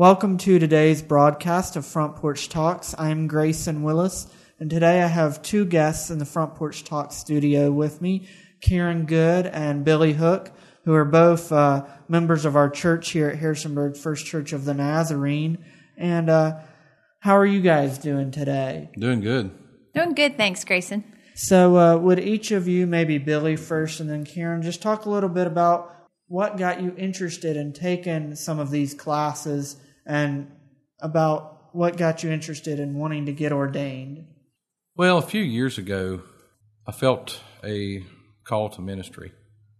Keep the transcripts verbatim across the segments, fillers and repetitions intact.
Welcome to today's broadcast of Front Porch Talks. I'm Grayson Willis, and today I have two guests in the Front Porch Talks studio with me, Karen Good and Billy Hook, who are both uh, members of our church here at Harrisonburg First Church of the Nazarene. And uh, how are you guys doing today? Doing good. Doing good, thanks, Grayson. So uh, would each of you, maybe Billy first and then Karen, just talk a little bit about what got you interested in taking some of these classes and about what got you interested in wanting to get ordained? Well, a few years ago, I felt a call to ministry.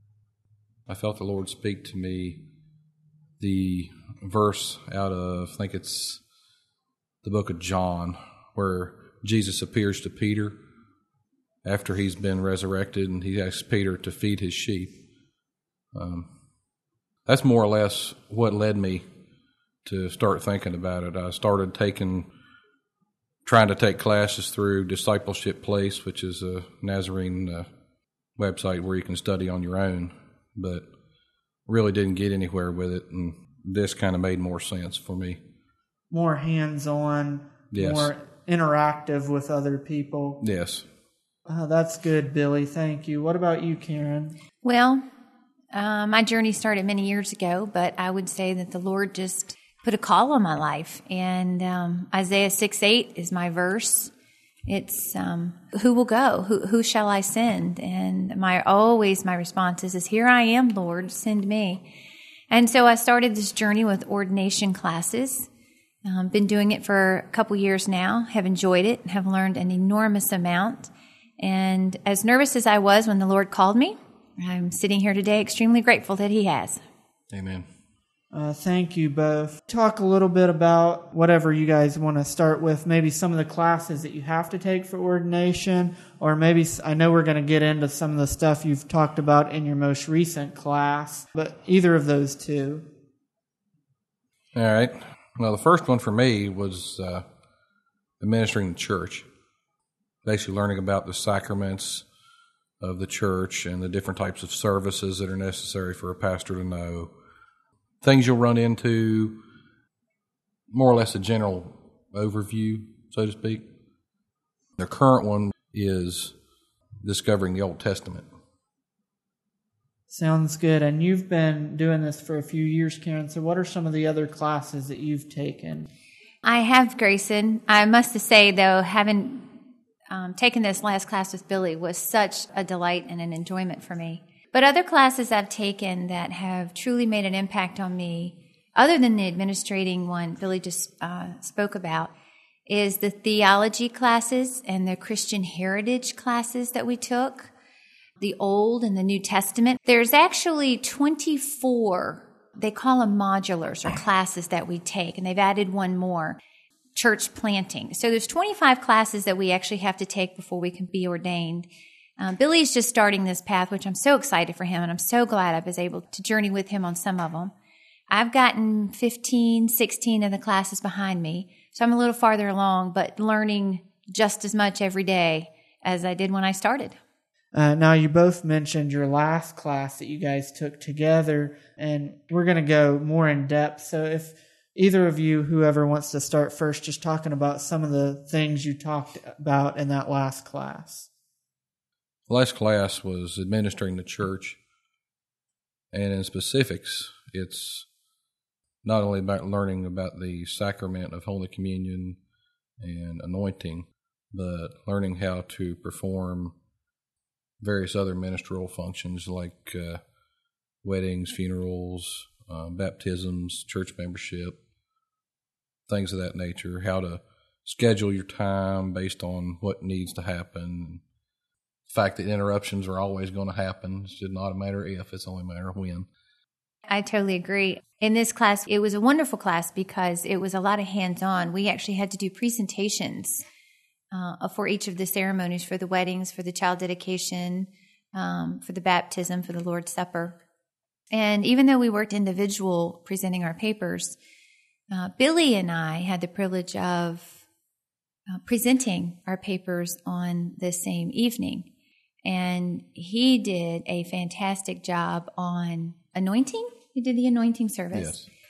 I felt the Lord speak to me the verse out of, I think it's the book of John, where Jesus appears to Peter after he's been resurrected, and he asks Peter to feed his sheep. Um, that's more or less what led me to start thinking about it. I started taking, trying to take classes through Discipleship Place, which is a Nazarene uh, website where you can study on your own, but really didn't get anywhere with it, and this kind of made more sense for me. More hands-on, yes. More interactive with other people. Yes. Uh, that's good, Billy. Thank you. What about you, Karen? Well, uh, my journey started many years ago, but I would say that the Lord just put a call on my life. And um, Isaiah six eight is my verse. It's, um, who will go? Who, who shall I send? And my always my response is, is, here I am, Lord, send me. And so I started this journey with ordination classes. Um, been doing it for a couple years now, have enjoyed it, have learned an enormous amount. And as nervous as I was when the Lord called me, I'm sitting here today extremely grateful that He has. Amen. Uh, thank you both. Talk a little bit about whatever you guys want to start with, maybe some of the classes that you have to take for ordination, or maybe, I know we're going to get into some of the stuff you've talked about in your most recent class, but either of those two. All right. Well, the first one for me was uh, administering the church, basically learning about the sacraments of the church and the different types of services that are necessary for a pastor to know. Things you'll run into, more or less a general overview, so to speak. The current one is discovering the Old Testament. Sounds good. And you've been doing this for a few years, Karen. So what are some of the other classes that you've taken? I have, Grayson. I must say, though, having um, taken this last class with Billy was such a delight and an enjoyment for me. But other classes I've taken that have truly made an impact on me, other than the administrating one Billy just uh, spoke about, is the theology classes and the Christian heritage classes that we took, the Old and the New Testament. There's actually twenty-four, they call them modulars or classes that we take, and they've added one more, church planting. So there's twenty-five classes that we actually have to take before we can be ordained. Um, Billy's just starting this path, which I'm so excited for him, and I'm so glad I was able to journey with him on some of them. I've gotten fifteen, sixteen of the classes behind me, so I'm a little farther along, but learning just as much every day as I did when I started. Uh, now, you both mentioned your last class that you guys took together, and we're going to go more in depth. So if either of you, whoever wants to start first, just talking about some of the things you talked about in that last class. The last class was administering the church, and in specifics, it's not only about learning about the sacrament of Holy Communion and anointing, but learning how to perform various other ministerial functions like uh, weddings, funerals, uh, baptisms, church membership, things of that nature, how to schedule your time based on what needs to happen. The fact that interruptions are always going to happen. It's not a matter of if, it's only a matter of when. I totally agree. In this class, it was a wonderful class because it was a lot of hands-on. We actually had to do presentations uh, for each of the ceremonies, for the weddings, for the child dedication, um, for the baptism, for the Lord's Supper. And even though we worked individual presenting our papers, uh, Billy and I had the privilege of uh, presenting our papers on the same evening. And he did a fantastic job on anointing. He did the anointing service. Yes.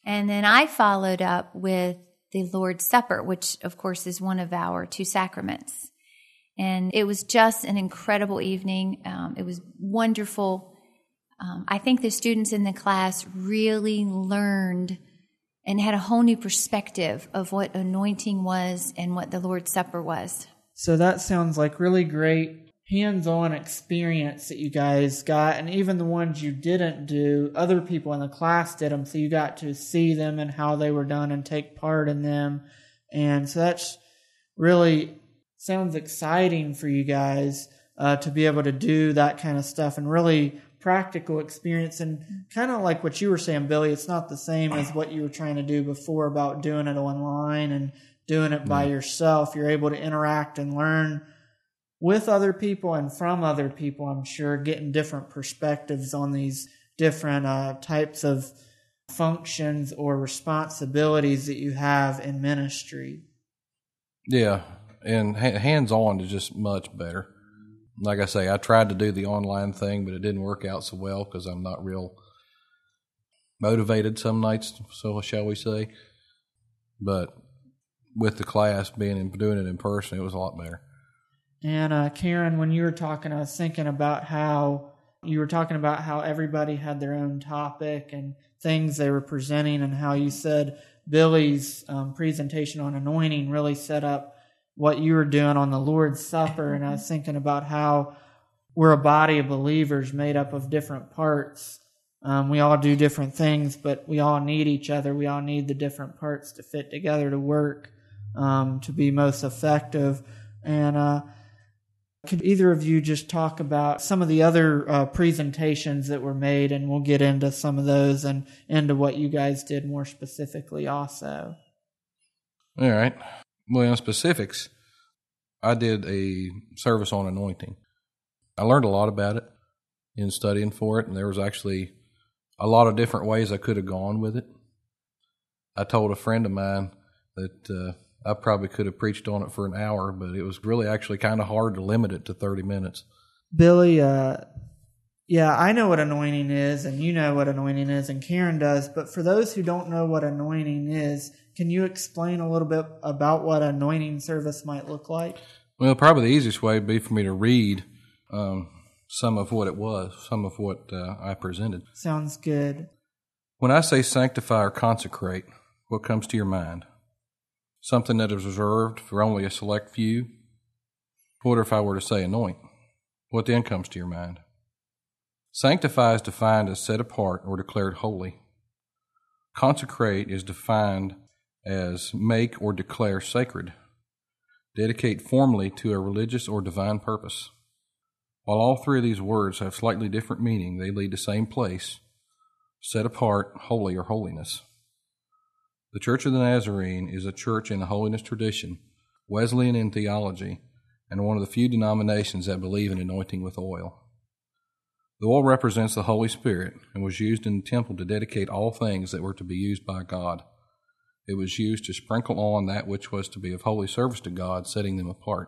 And then I followed up with the Lord's Supper, which, of course, is one of our two sacraments. And it was just an incredible evening. Um, it was wonderful. Um, I think the students in the class really learned and had a whole new perspective of what anointing was and what the Lord's Supper was. So that sounds like really great hands-on experience that you guys got. And even the ones you didn't do, other people in the class did them. So you got to see them and how they were done and take part in them. And so that's really sounds exciting for you guys uh, to be able to do that kind of stuff and really practical experience. And kind of like what you were saying, Billy, it's not the same as what you were trying to do before about doing it online and doing it by yourself. You're able to interact and learn with other people and from other people, I'm sure, getting different perspectives on these different uh, types of functions or responsibilities that you have in ministry. Yeah, and ha- hands-on is just much better. Like I say, I tried to do the online thing, but it didn't work out so well because I'm not real motivated some nights, so shall we say. But with the class being and doing it in person, it was a lot better. And uh, Karen, when you were talking, I was thinking about how you were talking about how everybody had their own topic and things they were presenting, and how you said Billy's um, presentation on anointing really set up what you were doing on the Lord's Supper. And I was thinking about how we're a body of believers made up of different parts. Um, we all do different things, but we all need each other. We all need the different parts to fit together to work, um, to be most effective. And uh, could either of you just talk about some of the other uh, presentations that were made, and we'll get into some of those and into what you guys did more specifically also. All right. Well, in specifics, I did a service on anointing. I learned a lot about it in studying for it, and there was actually a lot of different ways I could have gone with it. I told a friend of mine that uh, I probably could have preached on it for an hour, but it was really actually kind of hard to limit it to thirty minutes. Billy, uh, yeah, I know what anointing is, and you know what anointing is, and Karen does, but for those who don't know what anointing is, can you explain a little bit about what an anointing service might look like? Well, probably the easiest way would be for me to read um, some of what it was, some of what uh, I presented. Sounds good. When I say sanctify or consecrate, what comes to your mind? Something that is reserved for only a select few? What if I were to say anoint? What then comes to your mind? Sanctify is defined as set apart or declared holy. Consecrate is defined as make or declare sacred, dedicate formally to a religious or divine purpose. While all three of these words have slightly different meaning, they lead to the same place, set apart, holy, or holiness. The Church of the Nazarene is a church in the holiness tradition, Wesleyan in theology, and one of the few denominations that believe in anointing with oil. The oil represents the Holy Spirit and was used in the temple to dedicate all things that were to be used by God. It was used to sprinkle on that which was to be of holy service to God, setting them apart.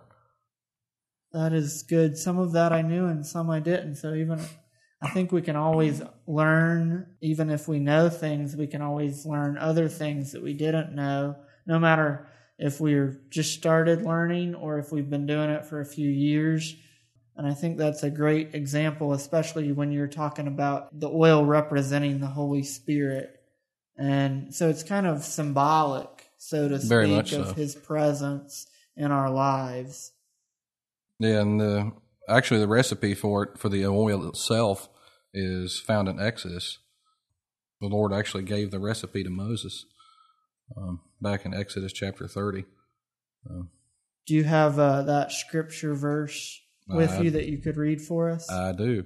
That is good. Some of that I knew and some I didn't. So even I think we can always learn, even if we know things, we can always learn other things that we didn't know, no matter if we're just started learning or if we've been doing it for a few years. And I think that's a great example, especially when you're talking about the oil representing the Holy Spirit. And so it's kind of symbolic, so to Very speak, much of so. His presence in our lives. Yeah, and the, actually the recipe for it, for the oil itself, is found in Exodus. The Lord actually gave the recipe to Moses um, back in Exodus chapter thirty. Um, Do you have uh, that scripture verse with I, you that you could read for us? I do.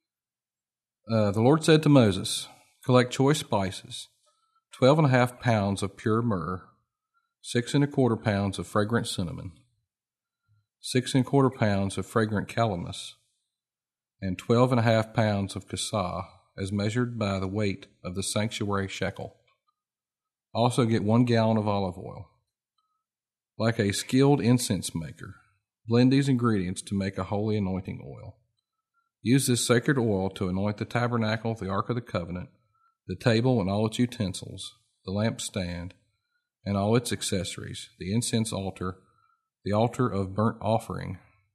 Uh, the Lord said to Moses, collect choice spices, twelve and a half pounds of pure myrrh, six and a quarter pounds of fragrant cinnamon, six and a quarter pounds of fragrant calamus, and twelve and a half pounds of cassia, as measured by the weight of the sanctuary shekel. Also get one gallon of olive oil. Like a skilled incense maker, blend these ingredients to make a holy anointing oil. Use this sacred oil to anoint the tabernacle, the Ark of the Covenant, the table and all its utensils, the lampstand, and all its accessories, the incense altar, the altar of burnt offering,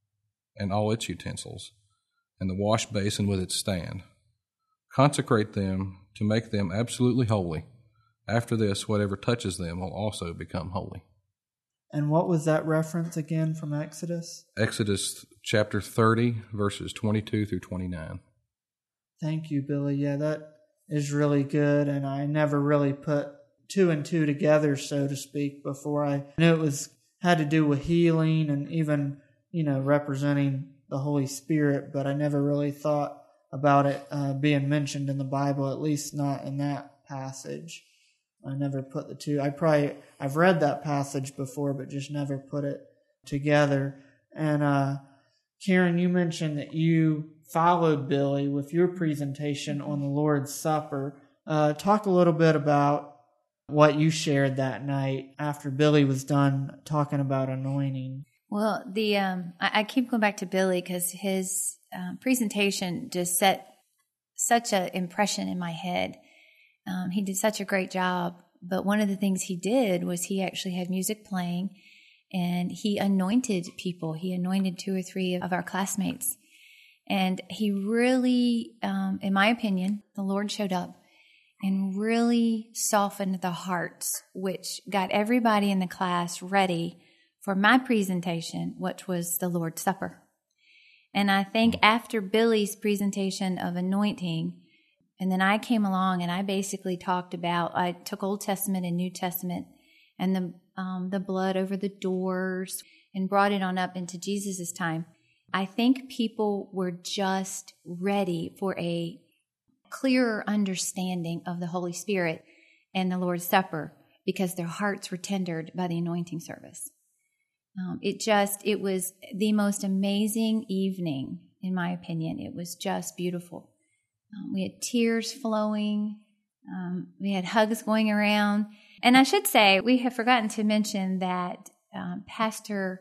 and all its utensils, and the wash basin with its stand. Consecrate them to make them absolutely holy. After this, whatever touches them will also become holy. And what was that reference again from Exodus? Exodus chapter thirty, verses twenty-two through twenty-nine. Thank you, Billy. Yeah, that is really good, and I never really put two and two together, so to speak, before. I knew it was had to do with healing and even, you know, representing the Holy Spirit, but I never really thought about it uh, being mentioned in the Bible, at least not in that passage. I never put the two. I probably I've read that passage before, but just never put it together. And uh, Karen, you mentioned that you followed Billy with your presentation on the Lord's Supper. Uh, talk a little bit about what you shared that night after Billy was done talking about anointing. Well, the um, I, I keep going back to Billy because his um, presentation just set such an impression in my head. Um, he did such a great job, but one of the things he did was he actually had music playing, and he anointed people. He anointed two or three of our classmates, and he really, um, in my opinion, the Lord showed up and really softened the hearts, which got everybody in the class ready for my presentation, which was the Lord's Supper. And I think after Billy's presentation of anointing, and then I came along and I basically talked about, I took Old Testament and New Testament and the um, the blood over the doors and brought it on up into Jesus' time. I think people were just ready for a clearer understanding of the Holy Spirit and the Lord's Supper because their hearts were tendered by the anointing service. Um, it just, it was the most amazing evening, in my opinion. It was just beautiful. Um, we had tears flowing. Um, we had hugs going around. And I should say, we have forgotten to mention that um, Pastor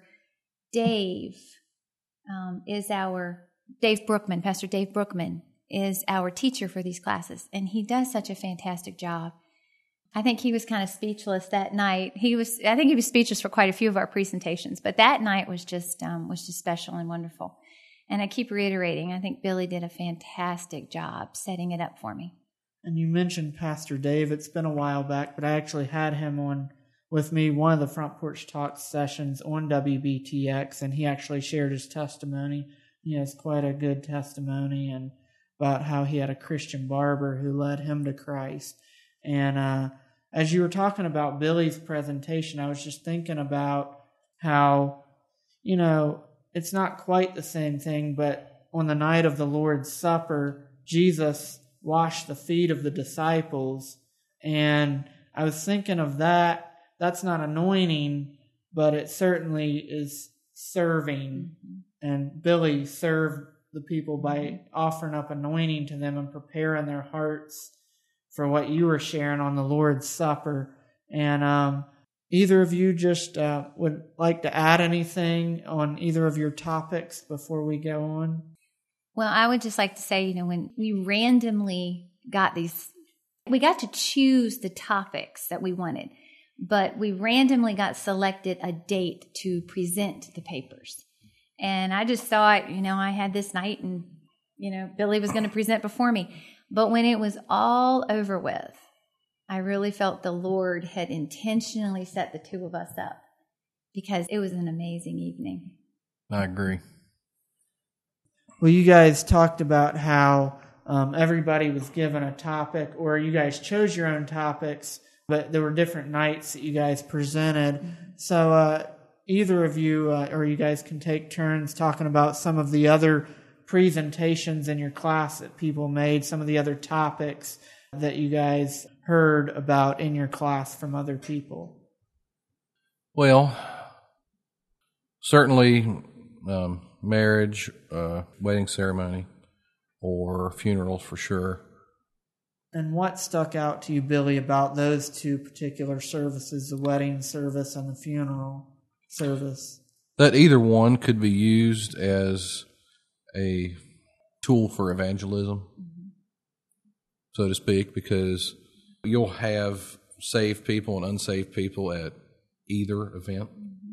Dave um, is our, Dave Brookman, Pastor Dave Brookman is our teacher for these classes. And he does such a fantastic job. I think he was kind of speechless that night. He was, I think he was speechless for quite a few of our presentations, but that night was just, um, was just special and wonderful. And I keep reiterating, I think Billy did a fantastic job setting it up for me. And you mentioned Pastor Dave. It's been a while back, but I actually had him on with me one of the Front Porch Talks sessions on W B T X, and he actually shared his testimony. He has quite a good testimony and about how he had a Christian barber who led him to Christ. And uh, as you were talking about Billy's presentation, I was just thinking about how, you know, it's not quite the same thing, but on the night of the Lord's Supper, Jesus washed the feet of the disciples. And I was thinking of that. That's not anointing, but it certainly is serving. And Billy served the people by offering up anointing to them and preparing their hearts for what you were sharing on the Lord's Supper. And um, either of you just uh, would like to add anything on either of your topics before we go on? Well, I would just like to say, you know, when we randomly got these, we got to choose the topics that we wanted, but we randomly got selected a date to present the papers. And I just thought, you know, I had this night and, you know, Billy was going to present before me. But when it was all over with, I really felt the Lord had intentionally set the two of us up because it was an amazing evening. I agree. Well, you guys talked about how um, everybody was given a topic, or you guys chose your own topics, but there were different nights that you guys presented. Mm-hmm. So uh, either of you, uh, or you guys can take turns talking about some of the other presentations in your class that people made, some of the other topics that you guys heard about in your class from other people. Well, certainly um, marriage, uh, wedding ceremony, or funerals for sure. And what stuck out to you, Billy, about those two particular services, the wedding service and the funeral service? That either one could be used as a tool for evangelism, mm-hmm. so to speak, because you'll have saved people and unsaved people at either event.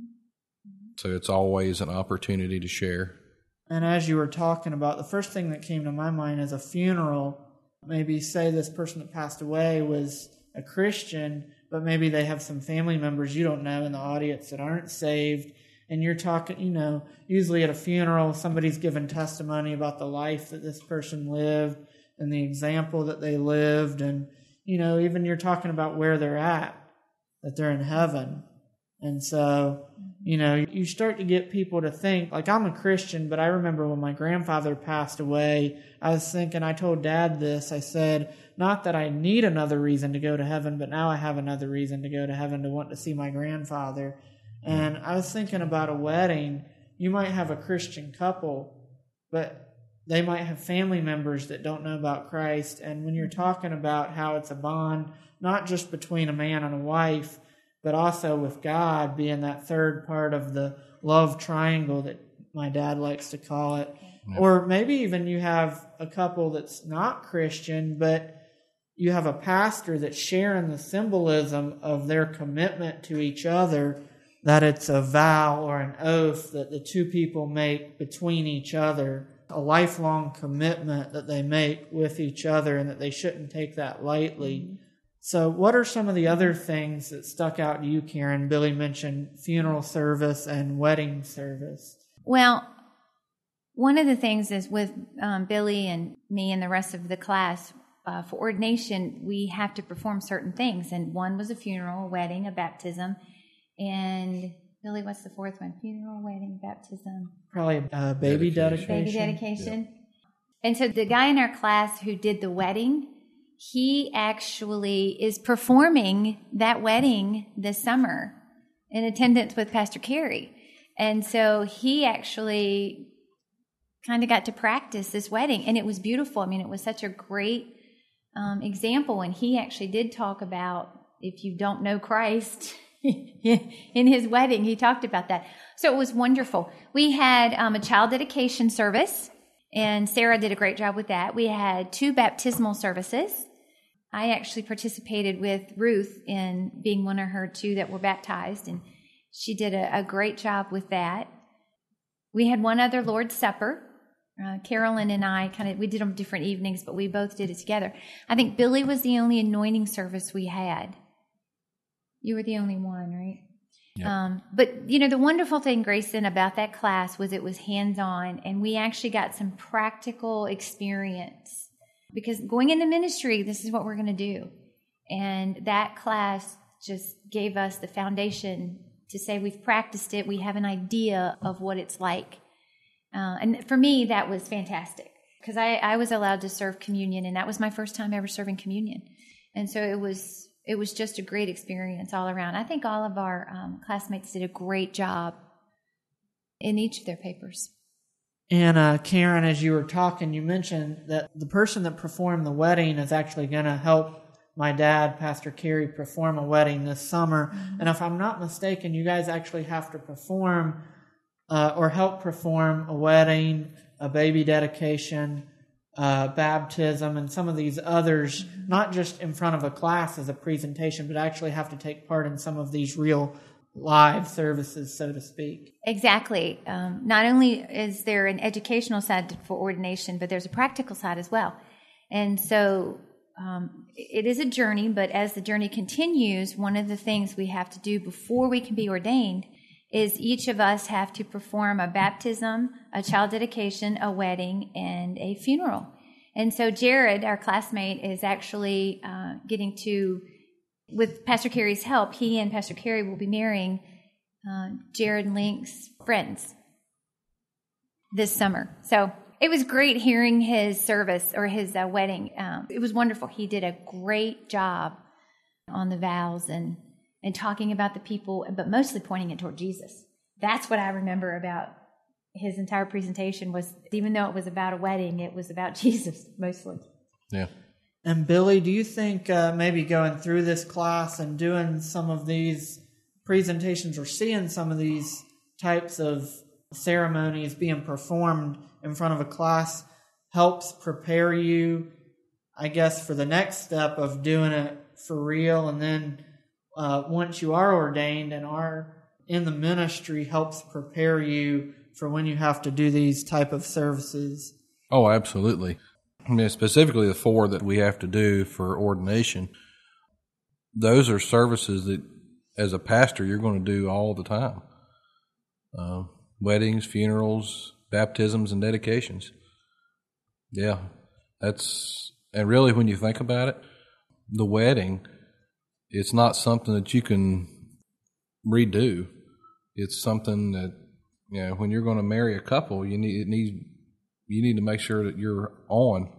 So it's always an opportunity to share. And as you were talking about, the first thing that came to my mind is a funeral. Maybe say this person that passed away was a Christian, but maybe they have some family members you don't know in the audience that aren't saved. And you're talking, you know, usually at a funeral, somebody's given testimony about the life that this person lived and the example that they lived. And, you know, even you're talking about where they're at, that they're in heaven. And so, you know, you start to get people to think, like I'm a Christian, but I remember when my grandfather passed away, I was thinking, I told Dad this, I said, not that I need another reason to go to heaven, but now I have another reason to go to heaven to want to see my grandfather. And I was thinking about a wedding. You might have a Christian couple, but they might have family members that don't know about Christ. And when you're talking about how it's a bond, not just between a man and a wife, but also with God being that third part of the love triangle that my dad likes to call it. Yeah. Or maybe even you have a couple that's not Christian, but you have a pastor that's sharing the symbolism of their commitment to each other, that it's a vow or an oath that the two people make between each other, a lifelong commitment that they make with each other, and that they shouldn't take that lightly. Mm-hmm. So what are some of the other things that stuck out to you, Karen? Billy mentioned funeral service and wedding service. Well, one of the things is with um, Billy and me and the rest of the class, uh, for ordination, we have to perform certain things. And one was a funeral, a wedding, a baptism. And Billy, what's the fourth one? Funeral, wedding, baptism. Probably uh, baby dedication. Baby dedication. Yeah. And so the guy in our class who did the wedding, he actually is performing that wedding this summer in attendance with Pastor Carey. And so he actually kind of got to practice this wedding, and it was beautiful. I mean, it was such a great um, example. And he actually did talk about, if you don't know Christ, in his wedding, he talked about that. So it was wonderful. We had um, a child dedication service, and Sarah did a great job with that. We had two baptismal services. I actually participated with Ruth in being one of her two that were baptized, and she did a, a great job with that. We had one other Lord's Supper. Uh, Carolyn and I kind of, we did them different evenings, but we both did it together. I think Billy was the only anointing service we had. You were the only one, right? Yep. Um, but, you know, the wonderful thing, Grayson, about that class was it was hands-on, and we actually got some practical experience. Because going into ministry, this is what we're going to do. And that class just gave us the foundation to say we've practiced it. We have an idea of what it's like. Uh, and for me, that was fantastic. Because I, I was allowed to serve communion, and that was my first time ever serving communion. And so it was it was just a great experience all around. I think all of our um, classmates did a great job in each of their papers. And uh, Karen, as you were talking, you mentioned that the person that performed the wedding is actually going to help my dad, Pastor Carey, perform a wedding this summer. Mm-hmm. And if I'm not mistaken, you guys actually have to perform uh, or help perform a wedding, a baby dedication, uh, baptism, and some of these others, mm-hmm. not just in front of a class as a presentation, but actually have to take part in some of these real live services, so to speak. Exactly. Um, not only is there an educational side for ordination, but there's a practical side as well. And so um, it is a journey, but as the journey continues, one of the things we have to do before we can be ordained is each of us have to perform a baptism, a child dedication, a wedding, and a funeral. And so Jared, our classmate, is actually uh, getting to, with Pastor Carey's help, he and Pastor Carey will be marrying uh, Jared Link's friends this summer. So it was great hearing his service or his uh, wedding. Um, it was wonderful. He did a great job on the vows and, and talking about the people, but mostly pointing it toward Jesus. That's what I remember about his entire presentation was, even though it was about a wedding, it was about Jesus mostly. Yeah. And Billy, do you think uh, maybe going through this class and doing some of these presentations or seeing some of these types of ceremonies being performed in front of a class helps prepare you, I guess, for the next step of doing it for real. And then uh, once you are ordained and are in the ministry, helps prepare you for when you have to do these type of services. Oh, absolutely. I mean, specifically the four that we have to do for ordination, those are services that, as a pastor, you're going to do all the time. Uh, weddings, funerals, baptisms, and dedications. Yeah, that's, and really when you think about it, the wedding, it's not something that you can redo. It's something that, you know, when you're going to marry a couple, you need, it needs, you need to make sure that you're on.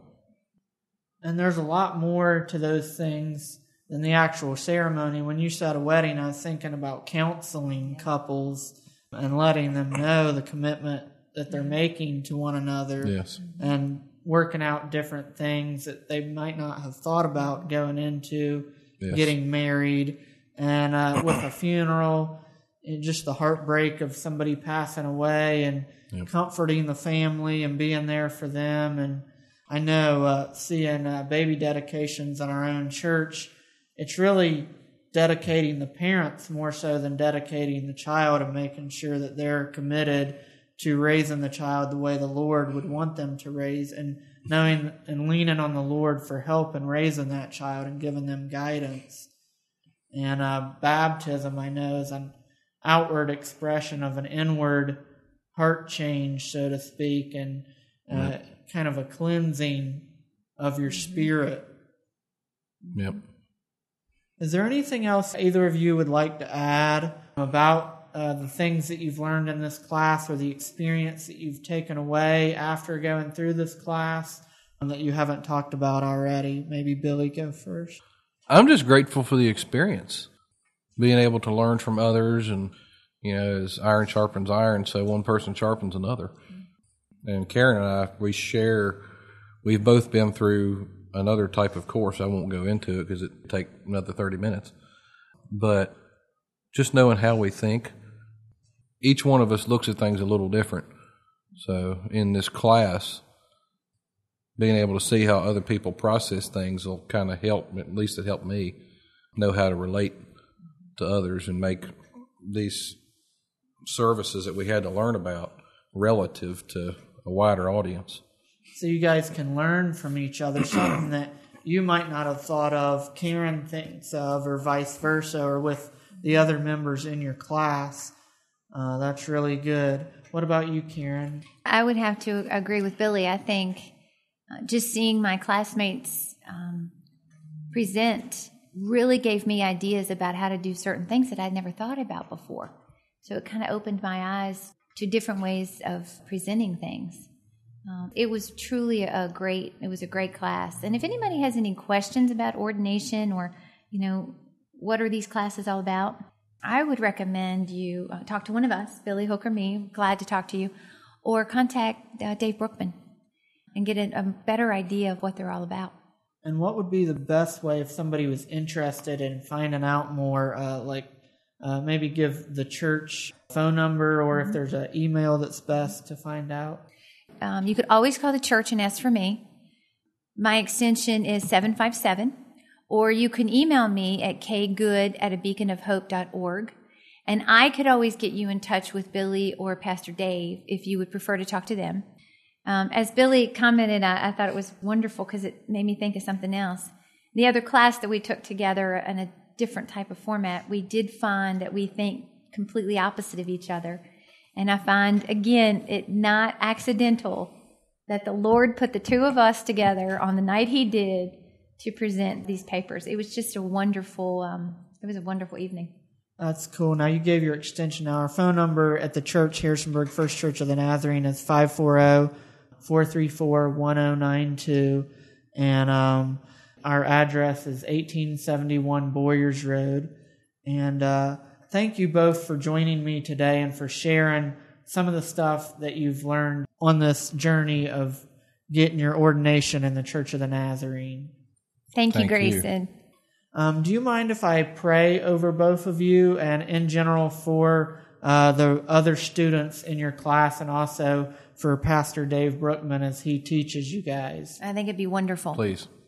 And there's a lot more to those things than the actual ceremony. When you said a wedding, I was thinking about counseling couples and letting them know the commitment that they're making to one another. Yes. And working out different things that they might not have thought about going into yes. getting married. And uh, with a funeral, and just the heartbreak of somebody passing away, and yep. comforting the family and being there for them. And I know uh, seeing uh, baby dedications in our own church, it's really dedicating the parents more so than dedicating the child, and making sure that they're committed to raising the child the way the Lord would want them to raise, and knowing and leaning on the Lord for help in raising that child and giving them guidance. And uh, baptism, I know, is an outward expression of an inward heart change, so to speak, and uh, yep. kind of a cleansing of your spirit. Yep. Is there anything else either of you would like to add about uh, the things that you've learned in this class, or the experience that you've taken away after going through this class um, that you haven't talked about already? Maybe Billy, go first. I'm just grateful for the experience, being able to learn from others, and, you know, as iron sharpens iron, so one person sharpens another. And Karen and I, we share, we've both been through another type of course. I won't go into it because it'd take another thirty minutes. But just knowing how we think, each one of us looks at things a little different. So in this class, being able to see how other people process things will kind of help, at least it helped me, know how to relate to others and make these services that we had to learn about relative to a wider audience. So you guys can learn from each other, something that you might not have thought of, Karen thinks of, or vice versa, or with the other members in your class. Uh, that's really good. What about you, Karen? I would have to agree with Billy. I think uh, just seeing my classmates um, present really gave me ideas about how to do certain things that I'd never thought about before. So it kind of opened my eyes to different ways of presenting things. Um, it was truly a great, it was a great class. And if anybody has any questions about ordination, or, you know, what are these classes all about, I would recommend you uh, talk to one of us, Billy Hook or me, glad to talk to you, or contact uh, Dave Brookman and get a, a better idea of what they're all about. And what would be the best way if somebody was interested in finding out more, uh, like uh, maybe give the church phone number, or mm-hmm. if there's an email that's best to find out? Um, you could always call the church and ask for me. My extension is seven five seven, or you can email me at k good at a beacon of hope dot org, and I could always get you in touch with Billy or Pastor Dave if you would prefer to talk to them. Um, as Billy commented, I, I thought it was wonderful because it made me think of something else. The other class that we took together in a different type of format, we did find that we think completely opposite of each other. And I find, again, it not accidental that the Lord put the two of us together on the night He did to present these papers. It was just a wonderful, um, it was a wonderful evening. That's cool. Now, you gave your extension. Now, our phone number at the church, Harrisonburg First Church of the Nazarene, is five four zero, four three four, one zero nine two. And um, our address is eighteen seventy-one Boyers Road. And uh thank you both for joining me today and for sharing some of the stuff that you've learned on this journey of getting your ordination in the Church of the Nazarene. Thank you, Thank Grayson. you. Um, do you mind if I pray over both of you and in general for uh, the other students in your class, and also for Pastor Dave Brookman as he teaches you guys? I think it'd be wonderful. Please.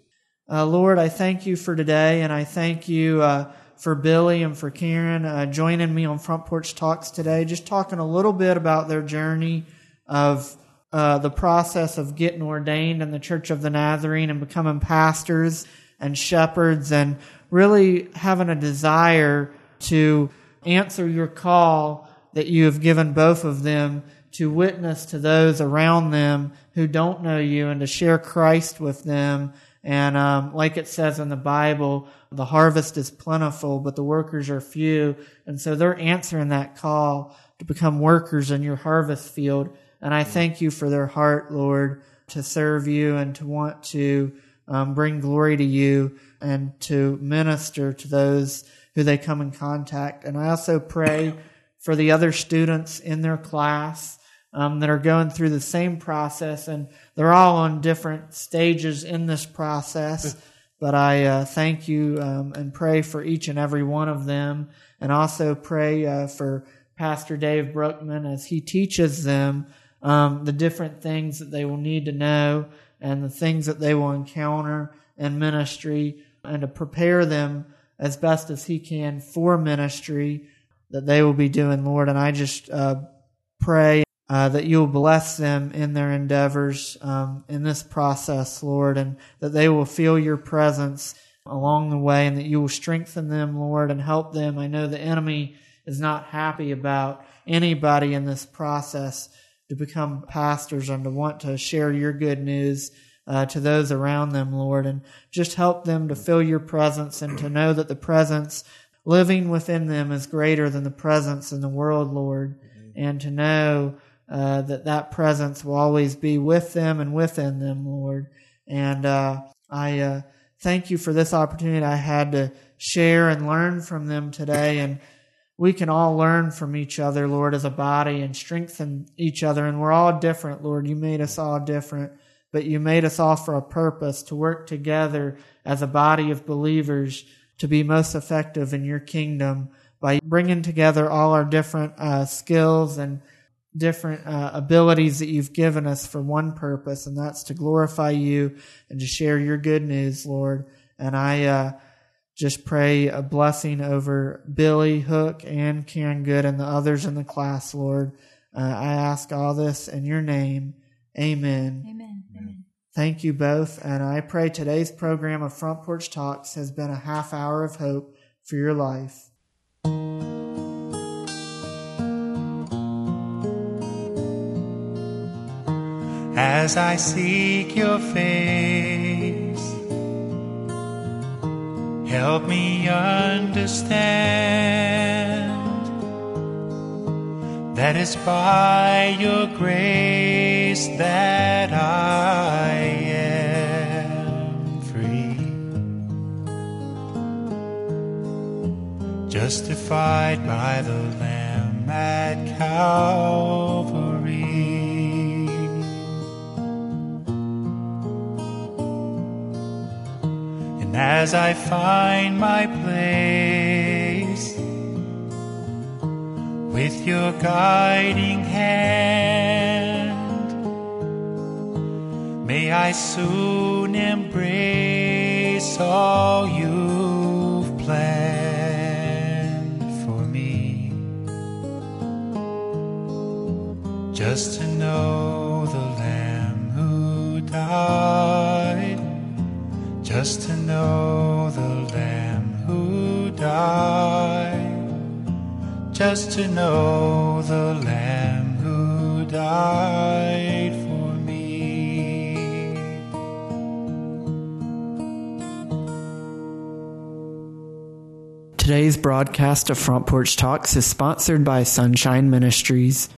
Uh, Lord, I thank you for today, and I thank you uh, for Billy and for Karen uh, joining me on Front Porch Talks today, just talking a little bit about their journey of uh, the process of getting ordained in the Church of the Nazarene and becoming pastors and shepherds, and really having a desire to answer your call that you have given both of them to witness to those around them who don't know you and to share Christ with them. And um, like it says in the Bible, the harvest is plentiful, but the workers are few. And so they're answering that call to become workers in your harvest field. And I thank you for their heart, Lord, to serve you and to want to um, bring glory to you and to minister to those who they come in contact. And I also pray for the other students in their class Um, that are going through the same process, and they're all on different stages in this process. But I uh, thank you um, and pray for each and every one of them, and also pray uh, for Pastor Dave Brookman as he teaches them um, the different things that they will need to know and the things that they will encounter in ministry, and to prepare them as best as he can for ministry that they will be doing, Lord. And I just uh, pray Uh, that you'll bless them in their endeavors um, in this process, Lord, and that they will feel your presence along the way, and that you will strengthen them, Lord, and help them. I know the enemy is not happy about anybody in this process to become pastors and to want to share your good news uh, to those around them, Lord, and just help them to feel your presence and to know that the presence living within them is greater than the presence in the world, Lord, and to know Uh, that that presence will always be with them and within them, Lord. And uh, I uh, thank you for this opportunity I had to share and learn from them today. And we can all learn from each other, Lord, as a body, and strengthen each other. And we're all different, Lord. You made us all different, but you made us all for a purpose, to work together as a body of believers to be most effective in your kingdom by bringing together all our different uh, skills and different uh, abilities that you've given us for one purpose, and that's to glorify you and to share your good news, Lord. And I uh, just pray a blessing over Billy Hook and Karen Good and the others in the class, Lord. Uh, I ask all this in your name. Amen. Amen. Amen. Thank you both. And I pray today's program of Front Porch Talks has been a half hour of hope for your life. As I seek your face, help me understand that it's by your grace that I am free, justified by the Lamb at Calvary. As I find my place with your guiding hand, may I soon embrace all you've planned for me. Just to know the Lamb who died, just to know the Lamb who died, just to know the Lamb who died for me. Today's broadcast of Front Porch Talks is sponsored by Sunshine Ministries.